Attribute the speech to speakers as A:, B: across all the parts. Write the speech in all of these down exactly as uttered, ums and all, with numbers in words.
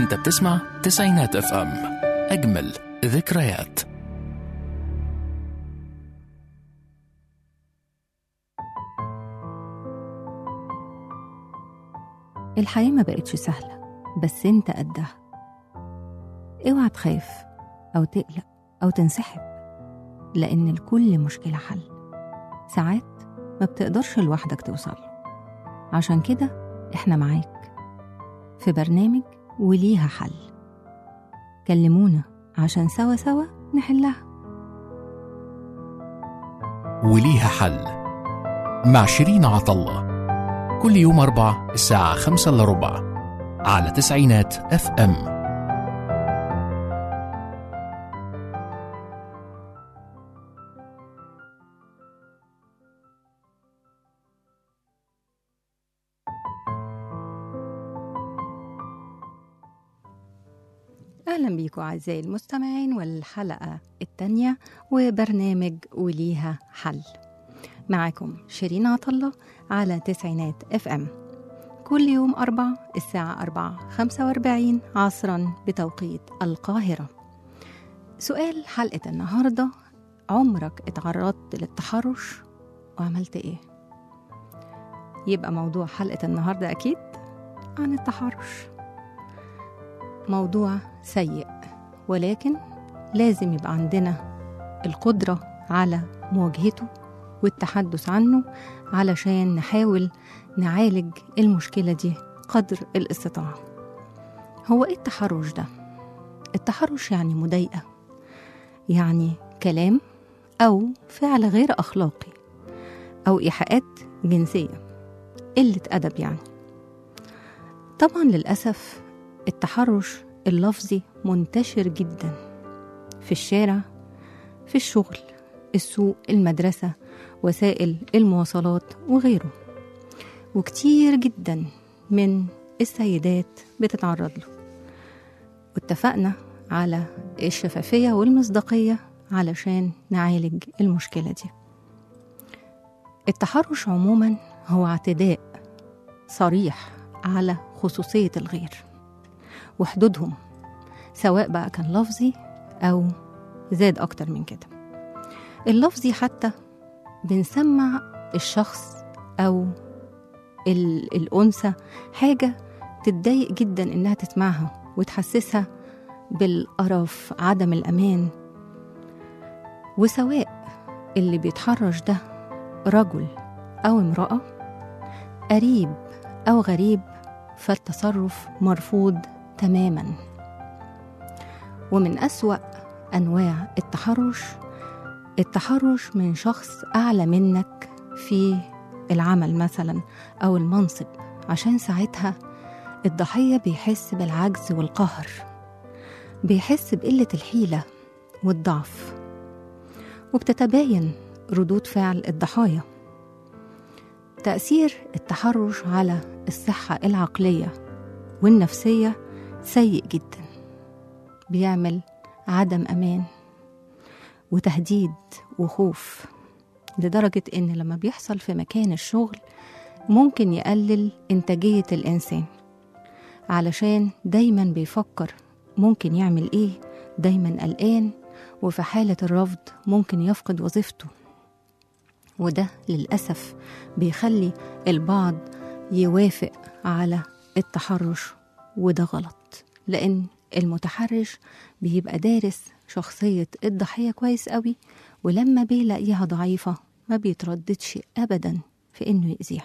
A: انت بتسمع تسعينات اف ام، اجمل ذكريات.
B: الحياة ما بقتش سهلة، بس انت قدها. اوعى تخاف او تقلق او تنسحب، لان لكل مشكلة حل. ساعات ما بتقدرش لوحدك توصل، عشان كده احنا معاك في برنامج وليها حل. كلمونا عشان سوا سوا نحلها.
A: وليها حل مع شيرين عطلة، كل يوم أربع الساعة خمسة إلا ربع على تسعينات اف ام.
B: أهلا بيكم أعزائي المستمعين، والحلقة التانية وبرنامج وليها حل. معاكم شيرين عطلة على تسعينات اف ام، كل يوم أربع الساعة أربعة خمسة وأربعين عصرا بتوقيت القاهرة. سؤال حلقة النهاردة: عمرك اتعرضت للتحرش وعملت ايه؟ يبقى موضوع حلقة النهاردة أكيد عن التحرش. موضوع سيء، ولكن لازم يبقى عندنا القدرة على مواجهته والتحدث عنه، علشان نحاول نعالج المشكلة دي قدر الاستطاعة. هو ايه التحرش ده؟ التحرش يعني مضايقة، يعني كلام أو فعل غير أخلاقي أو إيحاءات جنسية، قلة أدب يعني. طبعا للأسف التحرش اللفظي منتشر جدا في الشارع، في الشغل، السوق، المدرسة، وسائل المواصلات وغيره، وكتير جدا من السيدات بتتعرض له. واتفقنا على الشفافية والمصداقية علشان نعالج المشكلة دي. التحرش عموما هو اعتداء صريح على خصوصية الغير وحدودهم، سواء بقى كان لفظي أو زاد أكتر من كده. اللفظي حتى بنسمع الشخص أو الأنثى حاجة تتضايق جدا إنها تسمعها وتحسسها بالقرف، عدم الأمان. وسواء اللي بيتحرش ده رجل أو امرأة، قريب أو غريب، فالتصرف مرفوض تماما. ومن أسوأ أنواع التحرش التحرش من شخص أعلى منك في العمل مثلا أو المنصب، عشان ساعتها الضحية بيحس بالعجز والقهر، بيحس بقلة الحيلة والضعف، وبتتباين ردود فعل الضحايا. تأثير التحرش على الصحة العقلية والنفسية سيء جدا، بيعمل عدم أمان وتهديد وخوف، لدرجة إن لما بيحصل في مكان الشغل ممكن يقلل إنتاجية الإنسان، علشان دايما بيفكر ممكن يعمل إيه، دايما قلقان، وفي حالة الرفض ممكن يفقد وظيفته. وده للأسف بيخلي البعض يوافق على التحرش، وده غلط، لأن المتحرش بيبقى دارس شخصية الضحية كويس قوي، ولما بيلاقيها ضعيفة ما بيترددش أبدا في إنه يأذيها.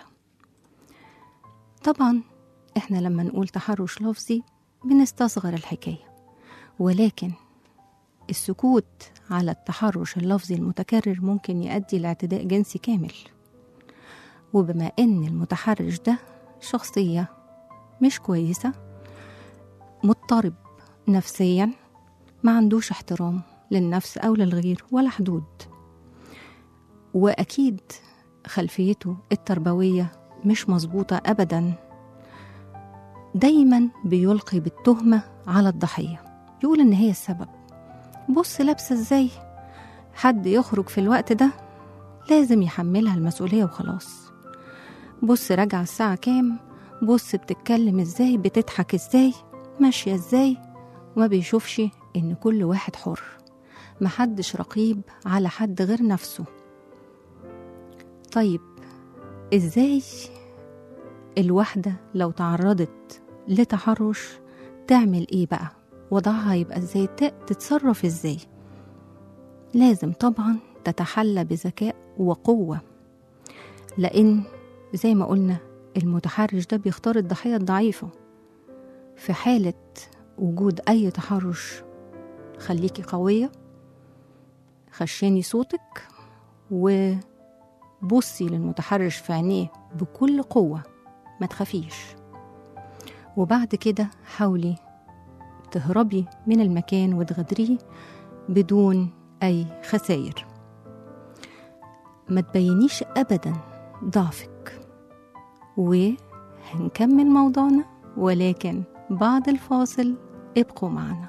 B: طبعا إحنا لما نقول تحرش لفظي بنستصغر الحكاية، ولكن السكوت على التحرش اللفظي المتكرر ممكن يؤدي لاعتداء جنسي كامل. وبما إن المتحرش ده شخصية مش كويسة، مضطرب نفسيا، ما عندوش احترام للنفس أو للغير ولا حدود، وأكيد خلفيته التربوية مش مظبوطة أبدا، دايما بيلقي بالتهمة على الضحية، يقول إن هي السبب. بص لابسة ازاي، حد يخرج في الوقت ده لازم يحملها المسؤولية وخلاص. بص راجعة الساعة كام، بص بتتكلم ازاي، بتضحك ازاي، ماشية ازاي، وما بيشوفش إن كل واحد حر، محدش رقيب على حد غير نفسه. طيب ازاي الواحدة لو تعرضت لتحرش تعمل ايه بقى؟ وضعها يبقى ازاي؟ تتصرف ازاي؟ لازم طبعا تتحلى بذكاء وقوة، لأن زي ما قلنا المتحرش ده بيختار الضحية الضعيفة. في حالة وجود أي تحرش خليكي قوية، خشاني صوتك وبصي للمتحرش في عينيه بكل قوة، ما تخافيش. وبعد كده حاولي تهربي من المكان وتغادريه بدون أي خسائر. ما تبينيش أبدا ضعفك. وهنكمل موضوعنا، ولكن بعد الفاصل ابقوا معنا.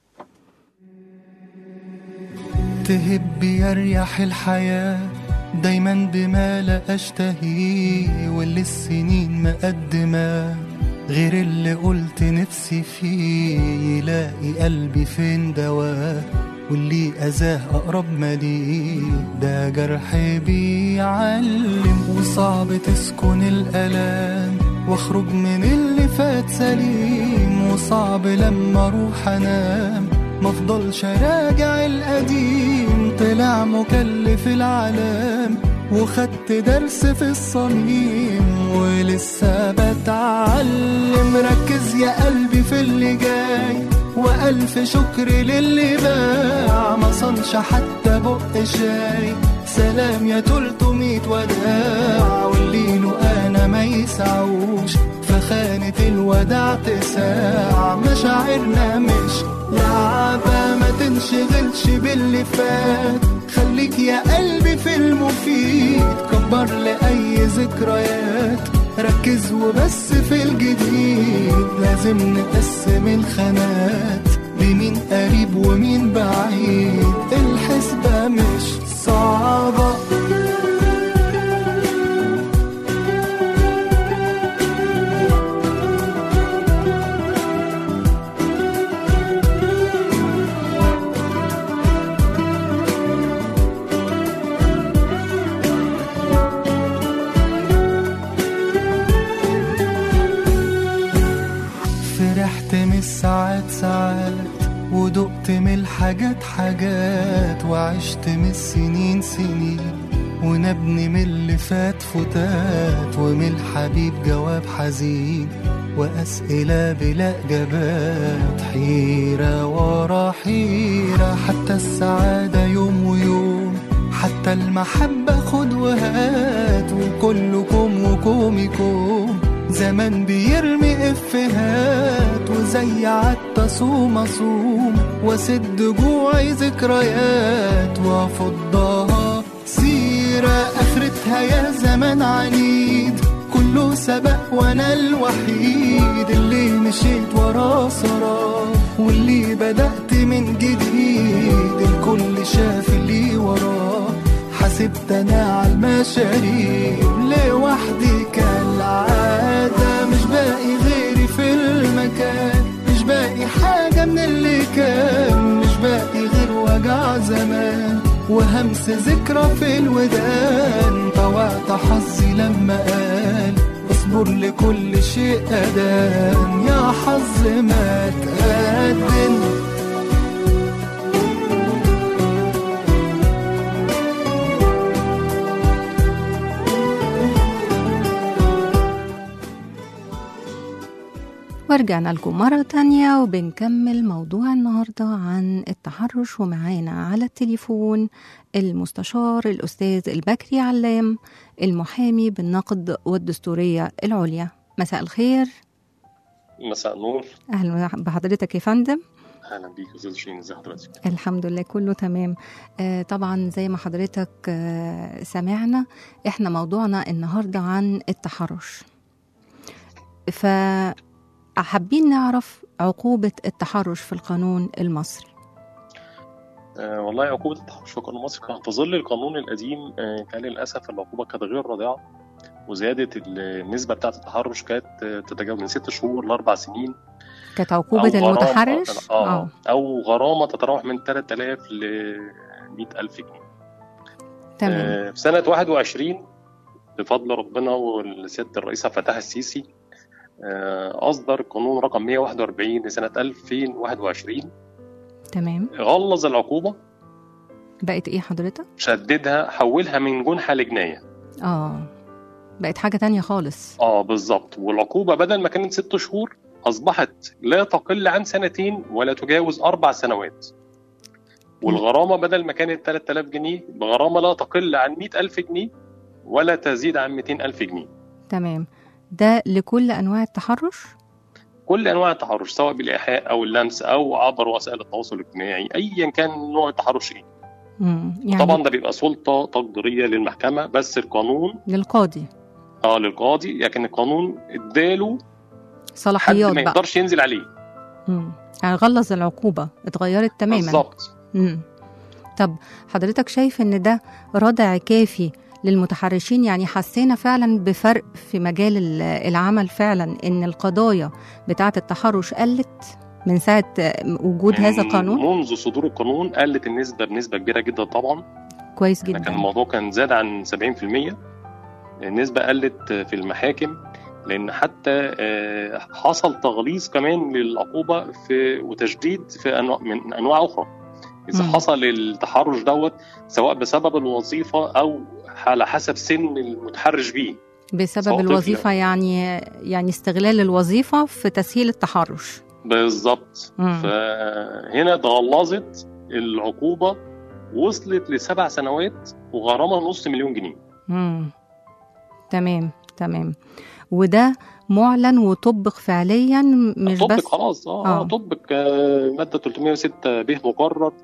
C: تهب يريح الحياة دايما بما لا أشتهيه، واللي السنين مقدمة غير اللي قلت نفسي فيه. يلاقي قلبي فين دواه، واللي أذاه أقرب مليه. ده جرح بيعلم، وصعب تسكن الألام واخرج من اللي فات سليم. وصعب لما اروح انام مفضلش راجع القديم. طلع مكلف العالم وخدت درس في الصميم، ولسه بتعلم. ركز يا قلبي في اللي جاي، وألف شكر للي باع ما صنش حتى بق شاي. سلام يا تلتمية وداع، واللي له أنا ما يسعوش فخانة الوداع تساع. مشاعرنا مش لعبة، ما تنشغلش باللي فات. خليك يا قلبي في المفيد، كبر لأي ذكريات. ركز وبس في الجديد، لازم نقسم الخانات بمين قريب ومين بعيد. الحسبة مش صعبة. فرحت من الساعات ساعات، ودقت من الحاجات حاجات، وعشت من السنين سنين، ونبني من اللي فات فتات. ومن الحبيب جواب حزين، وأسئلة بلا إجابات. حيرة ورا حيرة، حتى السعادة يوم ويوم، حتى المحبة خد وهات. وكلكم وكومكم زمان بيرمي افهات، وزي عدت صوم اصوم واسد جوعي ذكريات. وافضها سيرة اخرتها يا زمان عنيد، كله سبق وانا الوحيد اللي مشيت ورا سراه، واللي بدأت من جديد. الكل شاف اللي وراه، حسبت انا على المشاريب لوحدي كالعادة. مش باقي غيري في المكان، مش باقي حاجة من اللي كان، مش باقي غير وجع زمان وهمس ذكرى في الودان. طوعت حظي لما قال اصبر لكل شيء أدان، يا حظ ما تقدم.
B: ورجعنا لكم مرة تانية وبنكمل موضوع النهاردة عن التحرش. ومعانا على التليفون المستشار الأستاذ البكري علام، المحامي بالنقد والدستورية العليا. مساء الخير.
D: مساء النور.
B: أهلا بحضرتك يا فندم.
D: اهلا بيك استاذ شيرين، ازي حضرتك؟
B: الحمد لله كله تمام. آه طبعا زي ما حضرتك آه سمعنا، احنا موضوعنا النهاردة عن التحرش، ف حابين نعرف عقوبة التحرش في القانون المصري.
D: أه والله عقوبة التحرش في القانون المصري كانت تظل القانون القديم. أه كان للأسف العقوبة كانت غير رادعة، وزيادة النسبة بتاعة التحرش كانت تتجاوز من ست شهور لأربع سنين.
B: كانت عقوبة
D: أو غرامة
B: المتحرش
D: آه
B: اه
D: أو غرامة تتراوح من ثلاثة آلاف ل مئة ألف جنيه.
B: تمام.
D: آه، في سنة واحد وعشرين بفضل ربنا والسيادة الرئيس عبد الفتاح السيسي آه، أصدر قانون رقم مئة وواحد وأربعين لسنة ألفين وواحد وعشرين،
B: تمام.
D: غلظ العقوبة،
B: بقت ايه حضرتك؟
D: شددها، حولها من جنحة لجناية.
B: اه بقت حاجة تانية خالص.
D: اه بالظبط. والعقوبة بدل ما كانت ست شهور أصبحت لا تقل عن سنتين ولا تجاوز أربع سنوات. والغرامة بدل ما كانت ثلاثة آلاف جنيه بغرامة لا تقل عن مئة ألف جنيه ولا تزيد عن مئتين ألف جنيه.
B: تمام. ده لكل أنواع التحرش؟
D: كل أنواع التحرش، سواء بالإيحاء أو اللمس أو عبر وسائل التواصل الاجتماعي، أيا كان نوع التحرش إيه.
B: مم. يعني
D: طبعا ده بيبقى سلطة تقديرية للمحكمة، بس القانون
B: للقاضي
D: اه للقاضي، لكن القانون اداله حد
B: صلاحيات
D: ما
B: بقى.
D: يقدرش ينزل عليه.
B: مم. يعني غلظ العقوبة، اتغيرت تماما.
D: بالظبط.
B: مم. طب حضرتك شايف ان ده ردع كافي للمتحرشين؟ يعني حسينا فعلا بفرق في مجال ال- العمل فعلا، ان القضايا بتاعة التحرش قلت من ساعة وجود
D: من
B: هذا القانون؟
D: منذ صدور القانون قلت النسبة بنسبة كبيرة جدا طبعا.
B: كويس
D: كان
B: جدا.
D: الموضوع كان زاد عن سبعين في المية. النسبة قلت في المحاكم، لأن حتى آه، حصل تغليظ كمان للعقوبة في وتشديد في أنواع من أنواع أخرى. إذا
B: مم.
D: حصل التحرش دوت سواء بسبب الوظيفة أو على حسب سن المتحرش بيه.
B: بسبب
D: سواء طفل.
B: الوظيفة، يعني يعني استغلال الوظيفة في تسهيل التحرش.
D: بالظبط.
B: مم.
D: فهنا تغلظت العقوبة، وصلت لسبع سنوات وغرامة نص مليون جنيه.
B: مم. تمام تمام. وده معلن وطبق فعليا، مش
D: طبق
B: بس
D: خلاص اه,
B: آه.
D: آه. طبق آه مادة ثلاثمئة وستة ب مقرر.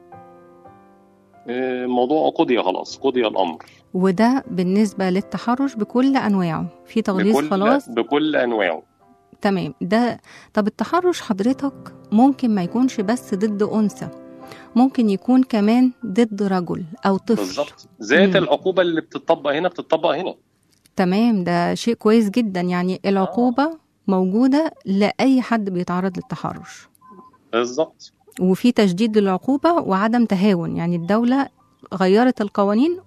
D: آه موضوع قضي خلاص، قضي الأمر.
B: وده بالنسبة للتحرش بكل أنواعه، في تغليظ
D: بكل
B: خلاص.
D: بكل أنواعه.
B: تمام. ده طب التحرش حضرتك ممكن ما يكونش بس ضد أنثى، ممكن يكون كمان ضد رجل أو طفل.
D: بالظبط. ذات
B: مم.
D: العقوبة اللي بتطبق هنا بتطبق هنا.
B: تمام. ده شيء كويس جدا، يعني العقوبة موجودة لأي حد بيتعرض للتحرش،
D: بالظبط.
B: وفي تشديد للعقوبة وعدم تهاون. يعني الدولة غيرت القوانين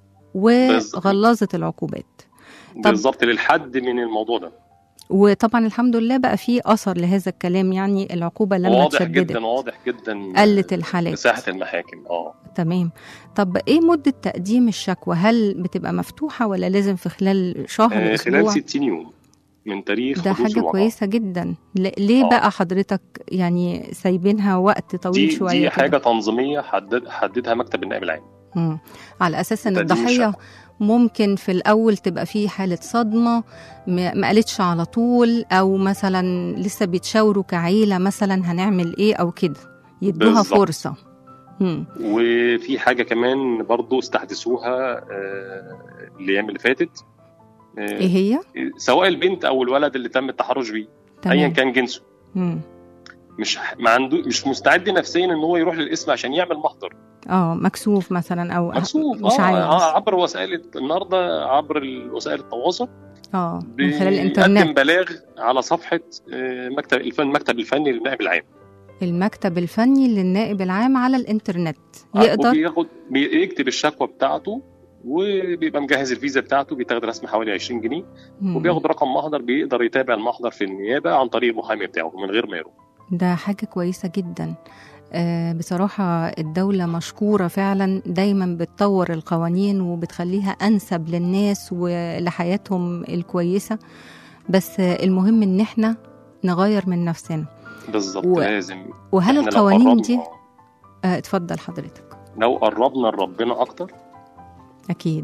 B: وغلظت العقوبات.
D: بالظبط للحد من الموضوع ده.
B: وطبعا الحمد لله بقى في أثر لهذا الكلام، يعني العقوبة لما
D: واضح
B: تشددت
D: جدا واضح جدا
B: قلت الحالات.
D: مساحة المحاكم. اه
B: تمام. طب ايه مدة تقديم الشكوى؟ هل بتبقى مفتوحة ولا لازم في خلال شهر
D: آه،
B: أسبوع؟
D: خلال ستين يوم من تاريخ
B: ده
D: حدوث
B: حاجة
D: الواقعة.
B: كويسة جدا. ل- ليه
D: آه.
B: بقى حضرتك يعني سايبينها وقت طويل
D: دي
B: شوية
D: دي
B: كده؟
D: حاجة تنظيمية حدد حددها مكتب النائب العام.
B: مم. على أساس أن
D: تقديم
B: الضحية
D: الشكوى.
B: ممكن في الأول تبقى فيه حالة صدمة، ما ما قالتش على طول، أو مثلا لسه بيتشاوروا كعيلة مثلا هنعمل إيه أو كده، يدوها
D: بالظبط.
B: فرصة. مم.
D: وفي حاجة كمان برضو استحدثوها آه، الأيام اللي فاتت. آه،
B: إيه هي؟
D: سواء البنت أو الولد اللي تم التحرش بيه أيا
B: تمام.
D: كان جنسه،
B: مم.
D: مش ما عنده مش مستعد نفسيا ان هو يروح للقسم عشان يعمل محضر.
B: اه مكسوف مثلا او
D: مكسوف.
B: مش
D: آه
B: عايز.
D: عبر وسائل النهارده عبر وسائل التواصل
B: اه من خلال
D: بيقدم
B: الانترنت.
D: بلاغ على صفحة آه، مكتب الفن المكتب الفني للنائب العام.
B: المكتب الفني للنائب العام على الانترنت يقدر
D: وبياخد بيكتب الشكوى بتاعته، وبيبقى مجهز الفيزا بتاعته، بيتاخد رسم حوالي عشرين جنيه،
B: مم.
D: وبياخد رقم محضر، بيقدر يتابع المحضر في النيابة عن طريق المحامي بتاعه من غير ما يروح.
B: ده حاجة كويسة جدا. آه بصراحة الدولة مشكورة فعلا، دايما بتطور القوانين وبتخليها أنسب للناس ولحياتهم الكويسة. بس آه المهم إن احنا نغير من نفسنا.
D: بالظبط.
B: و...
D: لازم.
B: وهل
D: إحنا لو
B: القوانين
D: قربنا-
B: دي آه اتفضل حضرتك.
D: لو قربنا لربنا أكتر
B: أكيد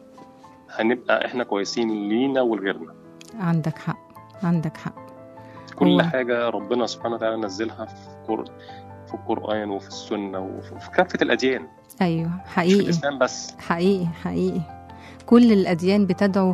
D: هنبقى إحنا كويسين لينا ولغيرنا.
B: عندك حق، عندك حق.
D: كل
B: هو-
D: حاجة ربنا سبحانه وتعالى نزلها في القر- في القرآن وفي السنة وفي في كافة الأديان،
B: أيوة
D: مش في
B: حقيقي
D: الإسلام بس.
B: حقيقي حقيقي. كل الأديان بتدعو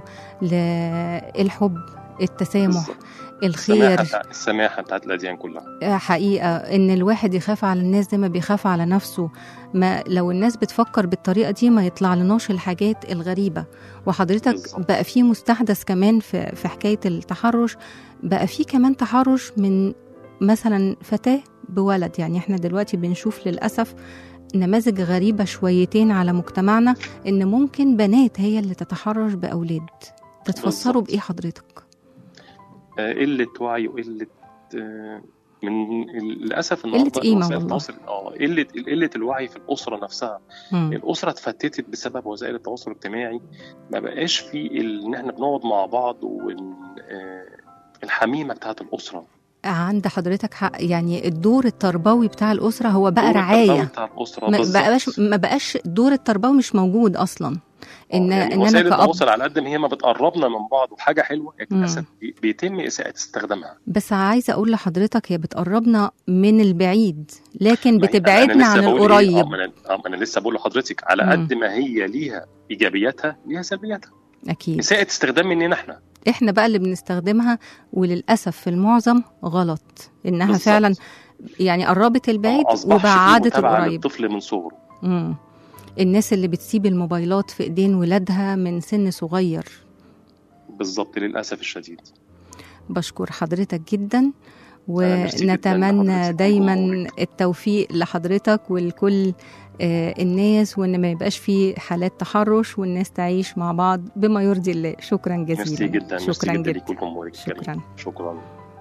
B: للحب، التسامح،
D: بالظبط.
B: الخير.
D: السماحة بتاع- السماحة بتاعت الأديان كلها.
B: حقيقة إن الواحد يخاف على الناس زي ما بيخاف على نفسه. ما لو الناس بتفكر بالطريقة دي ما يطلع لناش الحاجات الغريبة. وحضرتك
D: بالظبط.
B: بقى في مستحدث كمان في, في حكاية التحرش، بقى في كمان تحرش من مثلا فتاة بولد. يعني احنا دلوقتي بنشوف للأسف نماذج غريبة شويتين على مجتمعنا، إن ممكن بنات هي اللي تتحرش بأولاد. تتفسروا
D: بالظبط.
B: بإيه حضرتك؟
D: آه، قله وعي وقله آه، من للاسف
B: قلة
D: النهارده
B: قيمة
D: وسائل
B: والله.
D: التواصل، اه قله قله الوعي في الاسره نفسها.
B: مم.
D: الاسره اتفتتت بسبب وسائل التواصل الاجتماعي، ما بقاش في ال- ان احنا بنقعد مع بعض والحميمه بتاعت الاسره.
B: عند حضرتك حق، يعني الدور التربوي بتاع الأسرة هو بقى
D: دور التربوي
B: رعاية.
D: بتاع الاسره
B: ما
D: بالظبط.
B: بقاش ما بقاش دور التربوي مش موجود أصلا. إن
D: آه، يعني
B: إن أنا
D: وسائل
B: كأب.
D: التواصل على قد ما هي ما بتقربنا من بعض وحاجه حلوه، لكن
B: مم.
D: للاسف بي- بيتم اساءه استخدامها.
B: بس عايزة أقول لحضرتك هي بتقربنا من البعيد، لكن
D: ما هي- أنا- أنا
B: بتبعدنا
D: لسه
B: عن
D: بقول إيه؟ آه،
B: القريب.
D: ما انا آه، ما انا لسه بقول لحضرتك على
B: مم.
D: قد ما هي ليها ايجابياتها ليها سلبياتها.
B: أكيد.
D: اساءه استخدام مننا احنا.
B: إحنا بقى اللي بنستخدمها، وللأسف في المعظم غلط. إنها
D: بالظبط.
B: فعلا يعني قربت البعيد
D: آه، أصبحش في
B: وبعدت
D: متابعة
B: القريب.
D: للطفل من صغره.
B: مم. الناس اللي بتسيب الموبايلات في إيدين ولادها من سن صغير.
D: بالظبط للأسف الشديد.
B: بشكر حضرتك جدا،
D: أنا ميرسي جداً
B: ونتمنى
D: لحضرتك
B: دايما
D: وجمهورك.
B: التوفيق لحضرتك ولكل آه، الناس، وان ما يبقاش في حالات تحرش، والناس تعيش مع بعض بما يرضي الله. شكرا جزيلا.
D: ميرسي جدا ميرسي
B: شكرا
D: جدا
B: جدا.
D: لكل جمهورك الكريم.
B: شكرا.
D: شكرا.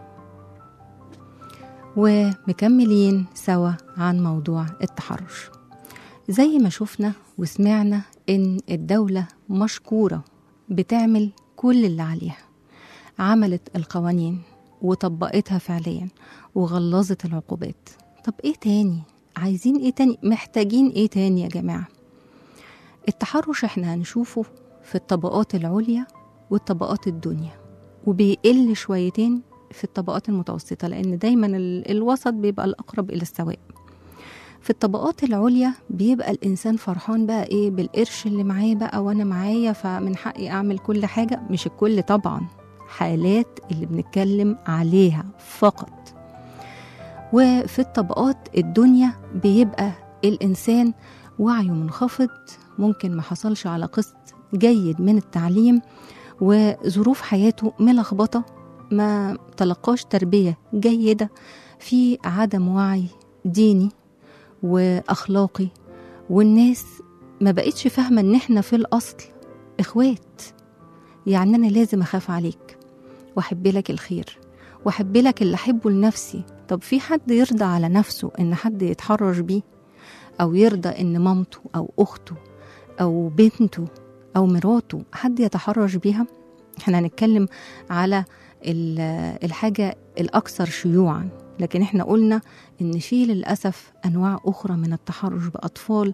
B: ومكملين سوا عن موضوع التحرش. زي ما شفنا وسمعنا ان الدولة مشكورة بتعمل كل اللي عليها، عملت القوانين وطبقتها فعليا وغلظت العقوبات. طب ايه تاني؟ عايزين ايه تاني؟ محتاجين ايه تاني يا جماعة؟ التحرش احنا هنشوفه في الطبقات العليا والطبقات الدنيا، وبيقل شويتين في الطبقات المتوسطة، لأن دايما ال- الوسط بيبقى الأقرب إلى السواء. في الطبقات العليا بيبقى الإنسان فرحان بقى إيه بالقرش اللي معاه بقى، وأنا معايا فمن حقي أعمل كل حاجة. مش الكل طبعا، حالات اللي بنتكلم عليها فقط. وفي الطبقات الدنيا بيبقى الإنسان وعيه منخفض، ممكن ما حصلش على قسط جيد من التعليم، وظروف حياته ملخبطة، ما تلقاش تربية جيدة، في عدم وعي ديني وأخلاقي، والناس ما بقتش فاهمة ان احنا في الأصل إخوات. يعني أنا لازم أخاف عليك وأحب لك الخير وأحب لك اللي أحبه لنفسي. طب في حد يرضى على نفسه إن حد يتحرش بيه؟ أو يرضى إن مامته أو أخته أو بنته أو مراته حد يتحرش بيها؟ احنا هنتكلم على الحاجة الأكثر شيوعا، لكن احنا قلنا إن في للأسف أنواع أخرى من التحرش بأطفال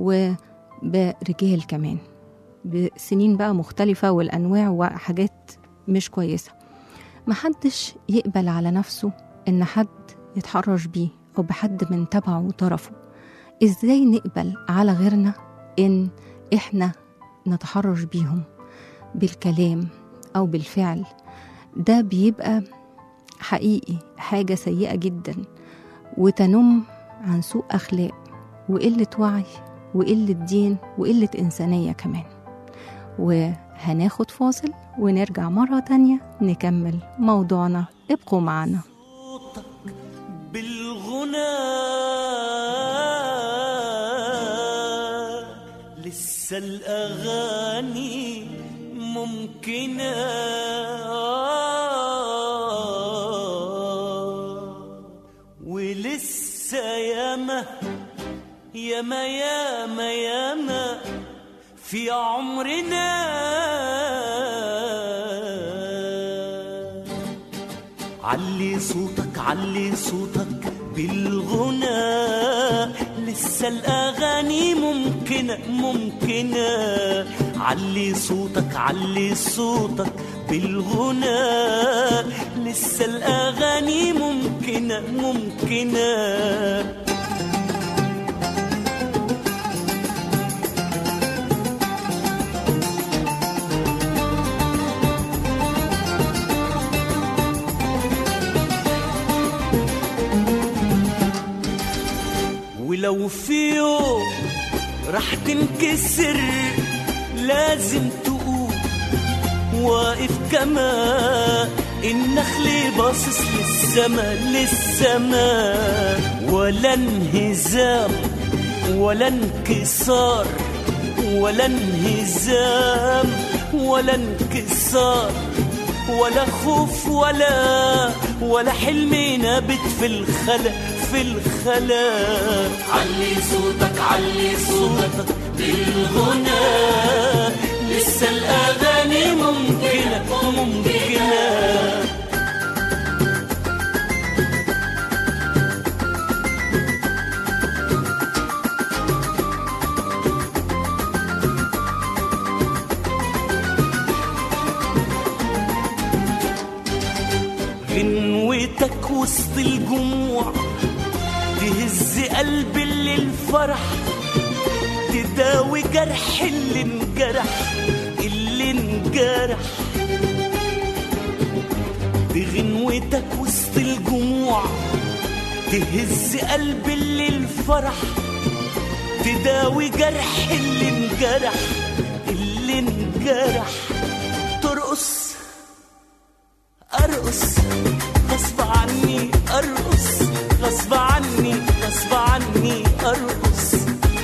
B: وبرجال كمان، بسنين بقى مختلفة والأنواع وحاجات مش كويسة. محدش يقبل على نفسه إن حد يتحرش بيه أو بحد من تبعه وطرفه. إزاي نقبل على غيرنا إن إحنا نتحرش بيهم بالكلام أو بالفعل؟ ده بيبقى حقيقي حاجة سيئة جدا، وتنم عن سوء أخلاق وقلة وعي وقلة دين وقلة إنسانية كمان. وهناخد فاصل ونرجع مرة تانية نكمل موضوعنا. ابقوا معنا.
E: بالغنى لسه الأغاني ممكنة، ولسه ياما ياما ياما ياما في عمرنا علي صوتك علي صوتك بالغنى، لسه الأغاني ممكنة ممكنة. علي صوتك علي صوتك بالغنى، لسه الأغاني ممكنة ممكنة. ولو في يوم رح تنكسر لازم تقوم واقف كما النخل باصص للسما للسما، ولا انهزام ولا انكسار، ولا انهزام ولا انكسار، ولا خوف ولا ولا حلم نابت في الخلا في الخلا.
F: علي صوتك علي صوتك بالغنى، لسه الأغاني ممكنة ممكنة.
E: غنوتك وسط الجموع تهز قلبي اللي الفرح، تداوي جرح اللي انجرح اللي انجرح. بغنوتك وسط الجموع تهز قلبي اللي الفرح، تداوي جرح اللي انجرح اللي انجرح. ترقص أرقص غصب عني، أرقص غصب عني غصب عني أرقص.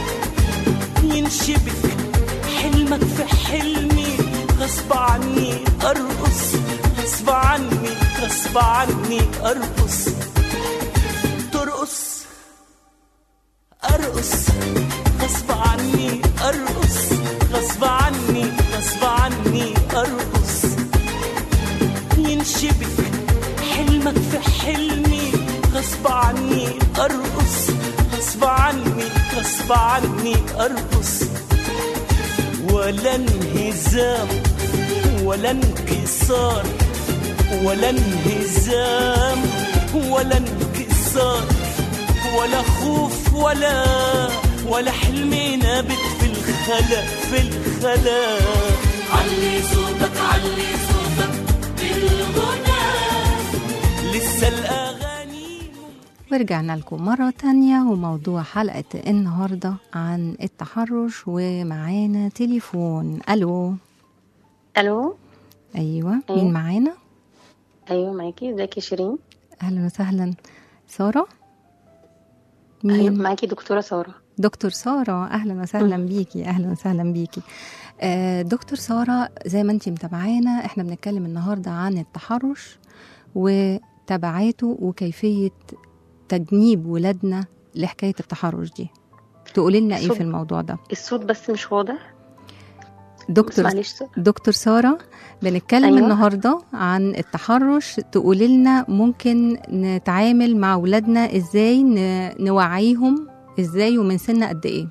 E: ينشبك حلمك في حلمي غصب عني، أرقص غصب عني غصب عني أرقص. ترقص أرقص غصب عني، أرقص غصب عني غصب عني أرقص. ينشبك حلمك في حلمي غصب عني، أرقص غصب عني غصب عني أرقص. ولا انهزام ولا انكسار، ولا انهزام ولا انكسار، ولا خوف ولا ولا حلم نابت في الخلا في الخلا.
F: علي صوتك علي صوتك بالغنى،
E: لسه الأغاني.
B: ورجعنا لكم مرة تانية، وموضوع حلقة النهاردة عن التحرش، ومعانا تليفون. ألو.
G: الو.
B: أيوة،
G: أيوة.
B: مين معانا؟
G: ايوه معاكي. ازيك يا شيرين؟
B: أهلا وسهلا. سارة؟
G: ايوه
B: مين؟
G: معاكي دكتوره ساره.
B: دكتور سارة، أهلا وسهلا
G: مم.
B: بيكي. أهلا وسهلا بيكي. آه دكتور سارة، زي ما انتي متابعانا، احنا بنتكلم النهاردة عن التحرش وتبعاته وكيفية تجنيب ولادنا لحكاية التحرش دي. تقولي لنا ايه
G: الصوت-
B: في الموضوع ده؟
G: الصوت بس مش واضح. بس
B: دكتور
G: معلش.
B: دكتور سارة، بنتكلم
G: أيوة.
B: النهاردة عن التحرش. تقولي لنا ممكن نتعامل مع ولادنا ازاي، ن- نوعيهم ازاي، ومن سن قد ايه؟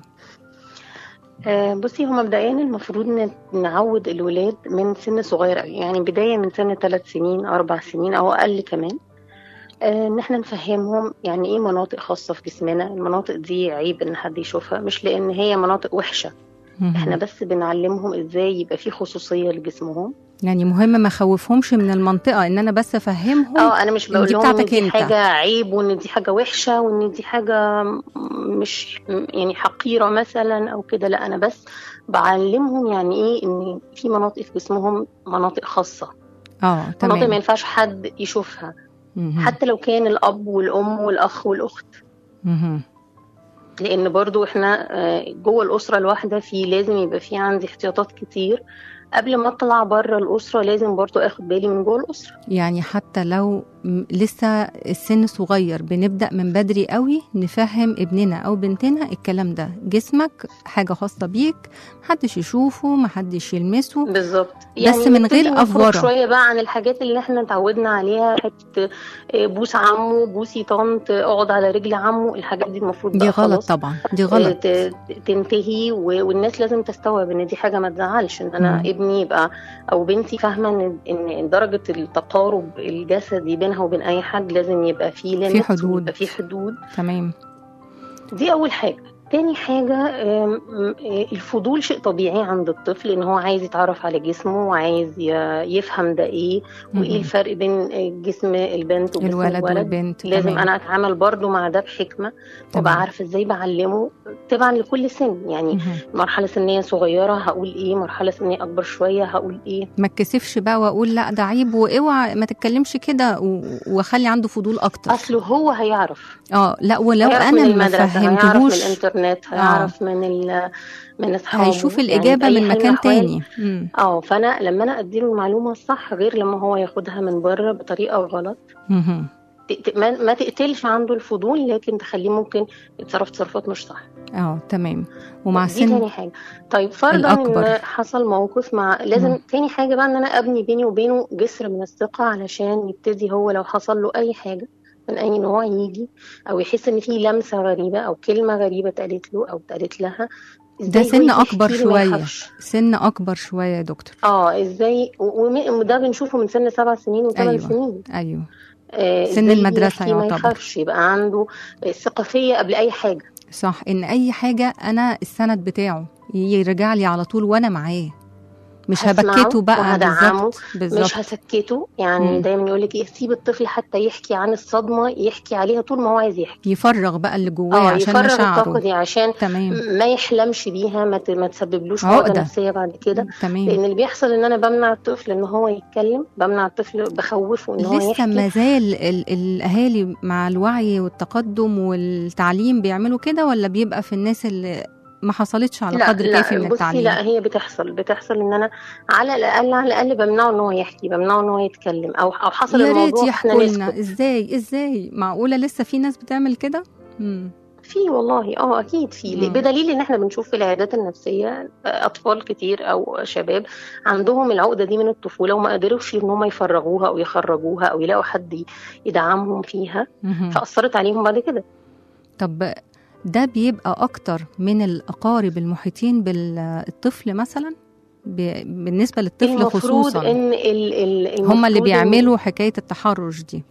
G: آه بصي، هو مبدئيا المفروض ن- نعود الولاد من سن صغير قوي، يعني بدايه من سن ثلاث سنين اربع سنين او اقل كمان. آه، ان احنا نفهمهم يعني ايه مناطق خاصه في جسمنا. المناطق دي عيب ان حد يشوفها، مش لان هي مناطق وحشه، احنا بس بنعلمهم ازاي يبقى في خصوصيه لجسمهم.
B: يعني مهم ما خوفهمش من المنطقة، ان انا بس افهمهم.
G: اه انا مش
B: إن
G: بقول
B: دي
G: لهم ان
B: بتاعتك
G: دي
B: انت.
G: حاجه عيب وان دي حاجه وحشه وان دي حاجه مش يعني حقيره مثلا او كده، لا انا بس بعلمهم يعني ايه ان في مناطق في جسمهم مناطق خاصه،
B: اه
G: مناطق ما
B: تمام.
G: ينفعش حد يشوفها،
B: مهم.
G: حتى لو كان الاب والام والاخ والاخت.
B: مهم.
G: لان برضو احنا آه، جوه الاسره الواحده في لازم يبقى في عندي احتياطات كتير قبل ما اطلع بره الاسره. لازم برضو اخد بالي من جوه الاسره.
B: يعني حتى لو م- لسه السن صغير، بنبدأ من بدري قوي نفهم ابننا أو بنتنا الكلام ده. جسمك حاجة خاصة بيك، محدش يشوفه، محدش يلمسه.
G: بالظبط.
B: بس من غير
G: نبتدي نخرج
B: أفورة.
G: شويه بقى عن الحاجات اللي احنا اتعودنا عليها، حته آه، بوس عمو، بوسي طنط، اقعد على رجل عمو. الحاجات دي المفروض
B: دي
G: بقى
B: غلط
G: خلاص
B: طبعا، دي
G: آه،
B: غلط.
G: ت- تنتهي. و- والناس لازم تستوعب ان دي حاجه ما تزعلش، ان انا
B: مم.
G: ابني يبقى او بنتي فاهمه ان ان درجه التقارب الجسدي بينها وبين اي حد لازم يبقى فيه
B: في
G: ليميت،
B: حدود.
G: ويبقى فيه حدود.
B: تمام.
G: دي اول حاجه. تاني حاجة آم، م- الفضول شيء طبيعي عند الطفل، ان هو عايز يتعرف على جسمه وعايز ي- يفهم ده ايه وايه
B: مهم.
G: الفرق بين جسم البنت وجسم
B: الولد
G: الولد.
B: والبنت،
G: لازم
B: تمام.
G: انا اتعامل برضو مع ده بحكمة وابقى
B: تمام.
G: عارفة ازاي بعلمه طبعا لكل سن. يعني
B: مهم.
G: مرحلة سنية صغيرة هقول ايه، مرحلة سنية اكبر شوية هقول ايه.
B: ما اتكسفش بقى واقول لا ده عيب واوعى ما تتكلمش كده، و- واخلي عنده فضول اكتر.
G: اصله هو هيعرف
B: اه لا، ولو
G: هيعرف
B: انا
G: من
B: ما
G: المدرسة، هيعرف من
B: فهمتهوش
G: الانترنت، هيعرف من ال من اصحابه.
B: هيشوف
G: يعني
B: الاجابه
G: بأي
B: من
G: حال
B: مكان
G: الأحوال
B: تاني. مم.
G: اه فانا لما انا اديله المعلومه الصح غير لما هو ياخدها من بره بطريقه غلط.
B: مهم.
G: ت- ت- ما ما تقتلش عنده الفضول، لكن تخليه ممكن يتصرف تصرفات مش صح.
B: اه تمام. ومع
G: دي
B: سن
G: تاني حاجه. طيب فرضا
B: الأكبر.
G: ان حصل موقف مع لازم
B: مم.
G: تاني حاجه بقى ان انا ابني بيني وبينه جسر من الثقه، علشان يبتدي هو لو حصل له اي حاجه من اي نوع يجي او يحس ان في لمسه غريبه او كلمه غريبه اتقالت له او اتقالت لها،
B: ده
G: ازاي هو
B: سن
G: يجي
B: اكبر
G: يحكي لي ما
B: شويه،
G: يخافش.
B: سن اكبر شويه يا دكتور.
G: اه ازاي، و- وم- وده بنشوفه من سن سبع سنين وثمان
B: ايوه
G: سنين.
B: ايوه.
G: آه
B: سن
G: ازاي
B: المدرسه
G: يحكي ما
B: يعتبر.
G: يخافش، يبقى عنده ثقة فيا قبل اي حاجة.
B: صح، ان اي حاجه انا السند بتاعه يرجع لي على طول وانا معاه، مش
G: هسمعه
B: هبكته بقى.
G: وهدعمه،
B: بالظبط بالظبط.
G: مش هسكته. يعني
B: مم.
G: دايما يقول لك ايه، سيب الطفل حتى يحكي عن الصدمة، يحكي عليها طول ما هو عايز يحكي.
B: يفرغ بقى اللي جواه
G: اه
B: عشان
G: يفرغ الطاقة
B: مشاعره.
G: دي عشان
B: تمام.
G: ما يحلمش بيها، ما ت- ما تسببلوش عقدة
B: عقدة.
G: نفسية بعد كده.
B: تمام.
G: لان اللي بيحصل ان انا بمنع الطفل ان هو يتكلم، بمنع الطفل، بخوفه ان هو
B: لسه
G: يحكي.
B: ما زال ال- الاهالي مع الوعي والتقدم والتعليم بيعملوا كده، ولا بيبقى في الناس اللي ما حصلتش على
G: لا
B: قدر كافي
G: لا
B: من
G: بصي،
B: التعليم؟
G: لا هي بتحصل بتحصل ان انا على الاقل على الاقل بمنعه ان هو يحكي، بمنعه ان هو يتكلم، او او حصل
B: يا ريت
G: الموضوع فاحنا
B: يحكوا
G: نسكت.
B: لنا ازاي ازاي معقوله لسه في ناس بتعمل كده؟ امم
G: في والله اه اكيد في،
B: مم.
G: بدليل ان احنا بنشوف في العيادات النفسيه اطفال كتير او شباب عندهم العقده دي من الطفوله وما قدروش ان هم يفرغوها او يخرجوها او يلاقوا حد يدعمهم فيها،
B: مهم.
G: فاثرت عليهم بعد كده.
B: طب ده بيبقى اكتر من الاقارب المحيطين بالطفل مثلا، ب- بالنسبه للطفل
G: المفروض
B: خصوصا
G: ان ال ال
B: هم اللي
G: المفروض إن-
B: بيعملوا حكايه التحرش دي؟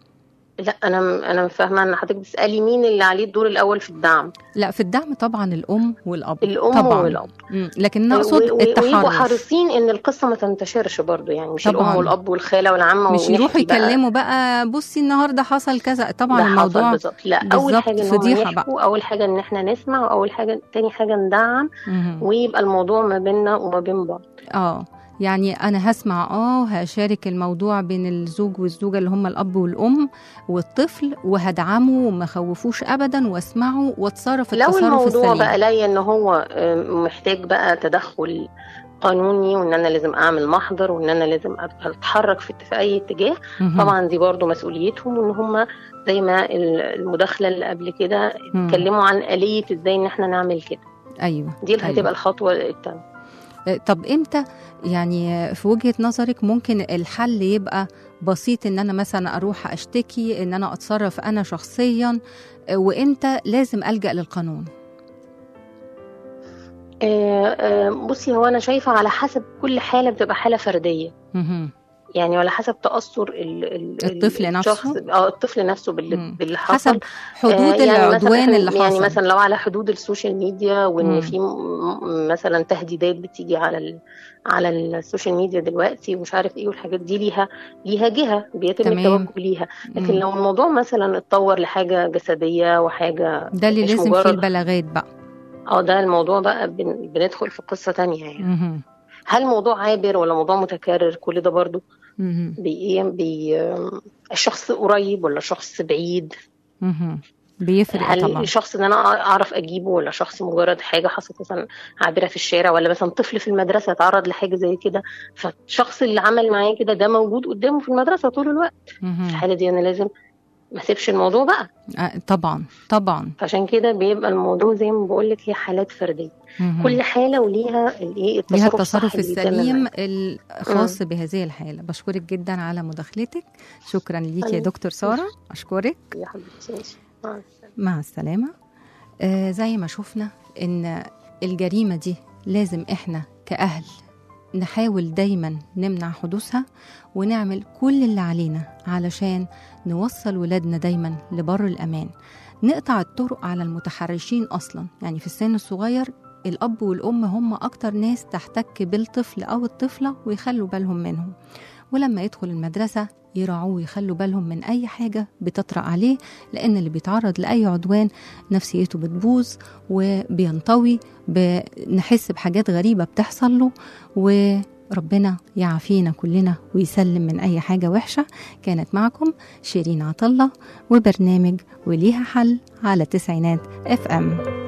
G: لا انا انا فاهمه ان حضرتك بتسالي مين اللي عليه الدور الاول في الدعم.
B: لا، في الدعم طبعا الام والاب.
G: الام
B: طبعا.
G: والاب.
B: مم. لكن نقصد
G: و- و- ويبقوا
B: التحرش.
G: حريصين ان القصه ما تنتشرش برضو، يعني مش
B: طبعاً.
G: الام والاب والخاله والعمه
B: مش يروحوا
G: ونحكي بقى
B: يكلموا بقى بصي النهارده حصل كذا. طبعا
G: ده حصل
B: الموضوع
G: بالظبط. لا اول
B: بالظبط
G: حاجه ان هم
B: فضيحه
G: يحكوا،
B: بقى.
G: اول حاجه ان احنا نسمع، واول حاجه تاني حاجه ندعم،
B: مهم.
G: ويبقى الموضوع ما بيننا وما بين بعض.
B: اه يعني انا هسمع اه وهشارك الموضوع بين الزوج والزوجه اللي هم الاب والام والطفل، وهدعمه وما خوفوش ابدا، واسمعه واتصرف
G: لو
B: التصرف
G: الموضوع
B: السليم.
G: بقى لاقي ان هو آم، محتاج بقى تدخل قانوني، وان انا لازم اعمل محضر، وان انا لازم أبقى اتحرك في في اي اتجاه،
B: مهم.
G: طبعا دي برضو مسؤوليتهم، ان هم زي ما المداخله اللي قبل كده
B: مم.
G: اتكلموا عن آلية ازاي ان احنا نعمل كده.
B: ايوه
G: دي اللي
B: أيوة.
G: هتبقى الخطوه الثانيه.
B: طب امتى يعني في وجهة نظرك ممكن الحل يبقى بسيط، ان انا مثلا اروح اشتكي، ان انا اتصرف انا شخصيا، وامتى لازم ألجأ للقانون؟
G: آه، آه، بصي هو انا شايفه على حسب كل حاله بتبقى حاله فرديه،
B: مهم.
G: يعني على حسب تاثر ال ال
B: الطفل
G: الشخص،
B: نفسه؟
G: اه الطفل نفسه باللي,
B: مم.
G: باللي حصل.
B: حسب حدود
G: آه، يعني مثلا
B: العدوان
G: إحنا-
B: اللي
G: يعني
B: حصل.
G: مثلا لو على حدود السوشيال ميديا، وان
B: مم.
G: في م- مثلا تهديدات بتيجي على ال على السوشيال ميديا دلوقتي ومش عارف ايه، والحاجات دي ليها ليها جهه بيتم
B: تمام.
G: التوجه ليها. لكن
B: مم.
G: لو الموضوع مثلا اتطور لحاجه جسديه وحاجه
B: ده اللي
G: مش
B: لازم فيه
G: مجرد،
B: البلاغات بقى.
G: اه ده الموضوع بقى بن- بندخل في قصه تانية يعني.
B: مهم.
G: هل موضوع عابر ولا موضوع متكرر؟ كل ده برضو
B: مهم.
G: بي بي الشخص قريب ولا شخص بعيد؟
B: مهم. بيفرق
G: هل
B: طبعا.
G: الشخص ان انا اعرف اجيبه، ولا شخص مجرد حاجه حصلت مثلا عابره في الشارع، ولا مثلا طفل في المدرسه اتعرض لحاجه زي كده، فالشخص اللي عمل معاه كده ده موجود قدامه في المدرسه طول الوقت. في
B: مهم.
G: الحاله دي انا لازم ما اسيبش الموضوع بقى.
B: آه، طبعا طبعا.
G: عشان كده بيبقى الموضوع زي ما بقول لك هي حالات فرديه،
B: مهم.
G: كل حاله وليها الايه
B: ليها
G: التصرف الصح
B: التصرف
G: اللي بيتم
B: السليم
G: معاه.
B: الخاص بهذه الحالة. بشكرك جدا على مداخلتك. شكرا ليك يا
G: أنا-
B: دكتور سارة، أشكرك.
G: يا حبيبتي ماشي. مع السلامة.
B: مع السلامة. آه زي ما شفنا إن الجريمة دي لازم إحنا كأهل نحاول دايما نمنع حدوثها، ونعمل كل اللي علينا علشان نوصل ولادنا دايما لبر الأمان. نقطع الطرق على المتحرشين أصلا. يعني في السن الصغير الأب والأم هم أكتر ناس تحتك بالطفل أو الطفلة ويخلوا بالهم منهم، ولما يدخل المدرسة يراعوه ويخلوا بالهم من أي حاجة بتطرأ عليه، لأن اللي بيتعرض لأي عدوان نفسيته بتبوظ وبينطوي، بنحس بحاجات غريبة بتحصل له، وربنا يعافينا كلنا ويسلم من أي حاجة وحشة. كانت معكم شيرين عطلة وبرنامج وليها حل على تسعينات اف ام.